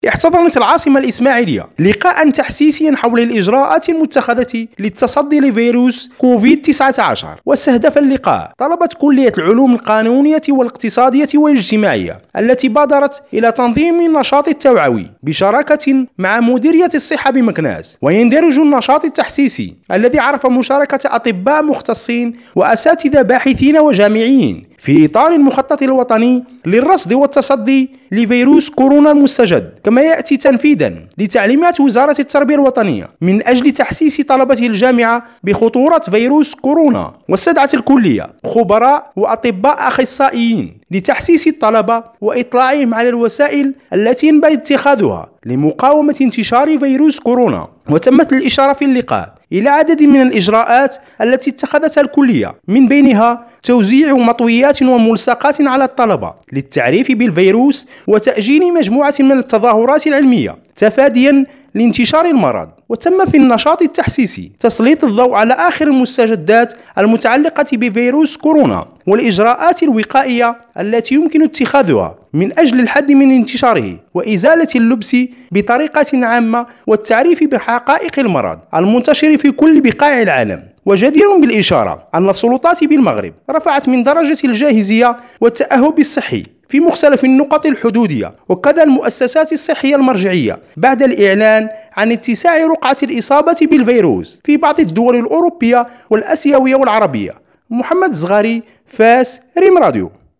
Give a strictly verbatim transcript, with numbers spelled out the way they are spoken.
احتضنت العاصمة الإسماعيلية لقاء تحسيسيا حول الإجراءات المتخذة للتصدي لفيروس كوفيد تسعة عشر. واستهدف اللقاء طلبة كلية العلوم القانونية والاقتصادية والاجتماعية التي بادرت إلى تنظيم النشاط التوعوي بشراكة مع مديرية الصحة بمكناس. ويندرج النشاط التحسيسي الذي عرف مشاركة أطباء مختصين وأساتذة باحثين وجامعيين في إطار المخطط الوطني للرصد والتصدي لفيروس كورونا المستجد، كما يأتي تنفيذا لتعليمات وزارة التربية الوطنية من أجل تحسيس طلبة الجامعة بخطورة فيروس كورونا. واستدعت الكلية خبراء وأطباء أخصائيين لتحسيس الطلبة وإطلاعهم على الوسائل التي ينبغي اتخاذها لمقاومة انتشار فيروس كورونا. وتمت الإشارة في اللقاء إلى عدد من الإجراءات التي اتخذتها الكلية، من بينها توزيع مطويات وملصقات على الطلبة للتعريف بالفيروس وتأجيل مجموعة من التظاهرات العلمية تفاديا لانتشار المرض. وتم في النشاط التحسيسي تسليط الضوء على آخر المستجدات المتعلقة بفيروس كورونا والإجراءات الوقائية التي يمكن اتخاذها من أجل الحد من انتشاره وإزالة اللبس بطريقة عامة والتعريف بحقائق المرض المنتشر في كل بقاع العالم. وجدير بالإشارة أن السلطات بالمغرب رفعت من درجة الجاهزية والتأهب الصحي في مختلف النقط الحدودية وكذا المؤسسات الصحية المرجعية بعد الإعلان عن اتساع رقعة الإصابة بالفيروس في بعض الدول الأوروبية والآسيوية والعربية. محمد الزغاري، فاس، ريم راديو.